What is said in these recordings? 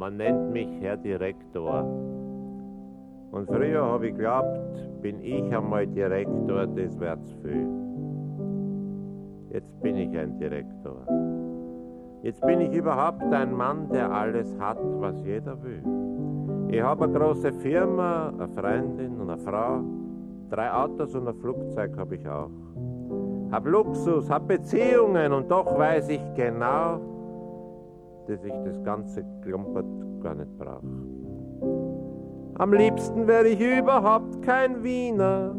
Man nennt mich Herr Direktor. Und früher habe ich geglaubt, bin ich einmal Direktor, das wird's viel. Jetzt bin ich ein Direktor. Jetzt bin ich überhaupt ein Mann, der alles hat, was jeder will. Ich habe eine große Firma, eine Freundin und eine Frau. 3 Autos und ein Flugzeug habe ich auch. Hab Luxus, hab Beziehungen und doch weiß ich genau, dass ich das ganze Klumpert gar nicht brauche. Am liebsten wäre ich überhaupt kein Wiener.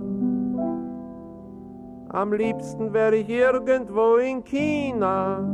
Am liebsten wäre ich irgendwo in China.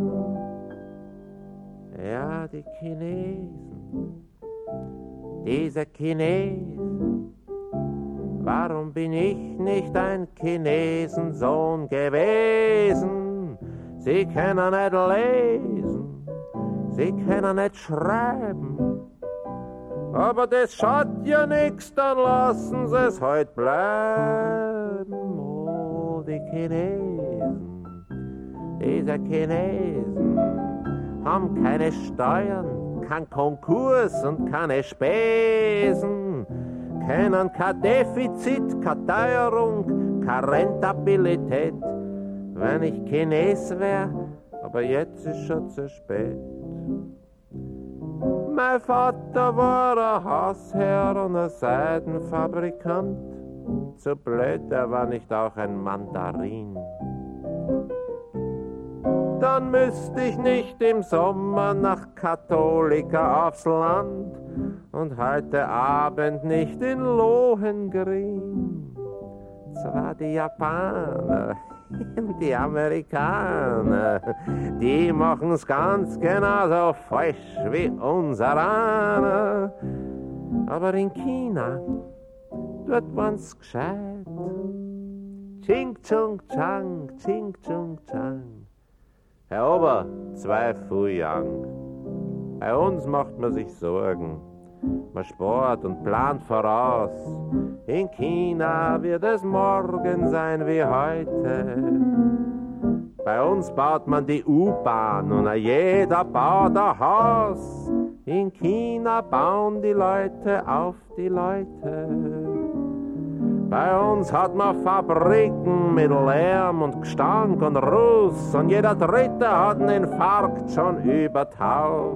Ja, die Chinesen, diese Chinesen. Warum bin ich nicht ein Chinesensohn gewesen? Sie können nicht lesen, sie können nicht schreiben. Aber das schaut ja nix, dann lassen sie es heut bleiben. Oh, die Chinesen, diese Chinesen haben keine Steuern, kein Konkurs und keine Spesen, kennen kein Defizit, keine Teuerung, keine Rentabilität. Wenn ich Chines wär, aber jetzt ist schon zu spät. Mein Vater war ein Hausherr und ein Seidenfabrikant. So blöd, er war nicht auch ein Mandarin. Dann müsste ich nicht im Sommer nach Katholika aufs Land und heute Abend nicht in Lohengrin. Zwar die Japaner, die Amerikaner, die machen's ganz genauso falsch wie unseraner. Aber in China, dort waren's gescheit. Ching chung chang, ching chung chang. Herr Ober, 2 Fuyang. Bei uns macht man sich Sorgen. Man spart und plant voraus. In China wird es morgen sein wie heute. Bei uns baut man die U-Bahn und jeder baut ein Haus. In China bauen die Leute auf die Leute. Bei uns hat man Fabriken mit Lärm und Gestank und Ruß und jeder Dritte hat einen Infarkt schon übertaucht.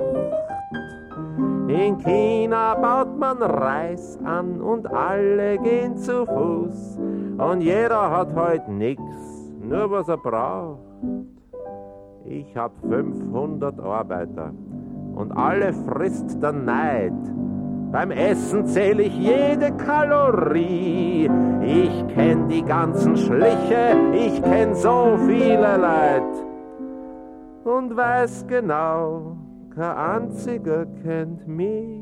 In China baut man Reis an und alle gehen zu Fuß und jeder hat heute nix, nur was er braucht. Ich hab 500 Arbeiter und alle frisst der Neid. Beim Essen zähl ich jede Kalorie. Ich kenn die ganzen Schliche, ich kenn so viele Leid und weiß genau, kein einziger kennt mich.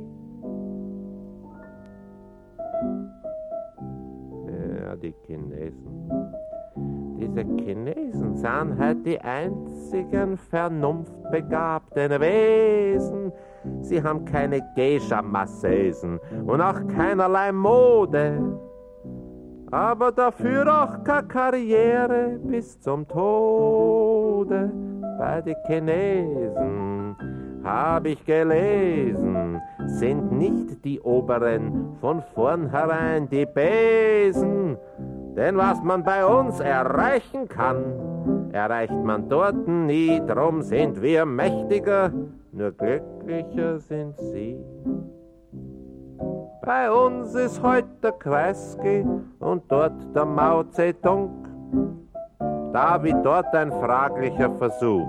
Ja, die Chinesen. Diese Chinesen sind halt die einzigen vernunftbegabten Wesen. Sie haben keine Geisha-Masseisen und auch keinerlei Mode. Aber dafür auch keine Karriere bis zum Tode. Bei den Chinesen hab ich gelesen, sind nicht die Oberen von vornherein die Besen. Denn was man bei uns erreichen kann, erreicht man dort nie. Drum sind wir mächtiger, nur glücklicher sind sie. Bei uns ist heute der Kreisky und dort der Mao Zedong. Da wie dort ein fraglicher Versuch.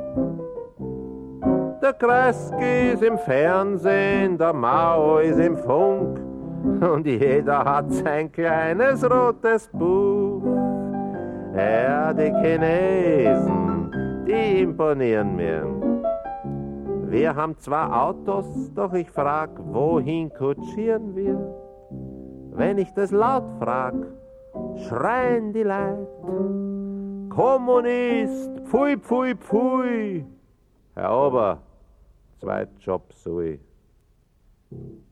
Der Kreisky ist im Fernsehen, der Mao ist im Funk und jeder hat sein kleines rotes Buch. Ja, die Chinesen, die imponieren mir. Wir haben zwar Autos, doch ich frag, wohin kutschieren wir? Wenn ich das laut frag, schreien die Leute: Kommunist, pfui, pfui, pfui. Herr Ober, 2 Jobs so ich.